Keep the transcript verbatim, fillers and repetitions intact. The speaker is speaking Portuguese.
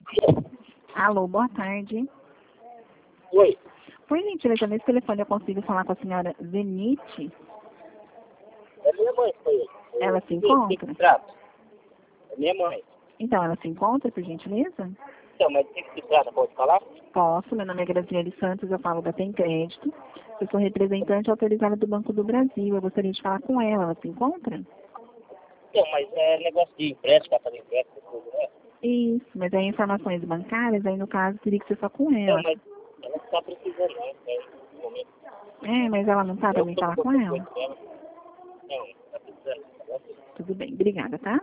Alô, boa tarde. Oi. Por gentileza, nesse telefone eu consigo falar com a senhora Zenite? É minha mãe, foi. Ela se Que encontra? trata? É minha mãe. Então, ela se encontra, por gentileza? Então, mas o que se trata? Pode falar? Posso, meu nome é Graziele Santos, eu falo da Tem Crédito. Eu sou representante autorizada do Banco do Brasil. Eu gostaria de falar com ela. Ela se encontra? Então, mas é negócio de empréstimo, para fazer empréstimo, tudo, né? Isso, mas aí informações bancárias, aí no caso teria que ser só com Não, ela. mas ela não está precisando, não. É, no momento. É, mas ela não tá Eu também estou falar com com qualquer ela? coisa dela. Não, não está precisando. Tá bom? Tudo bem, obrigada, tá?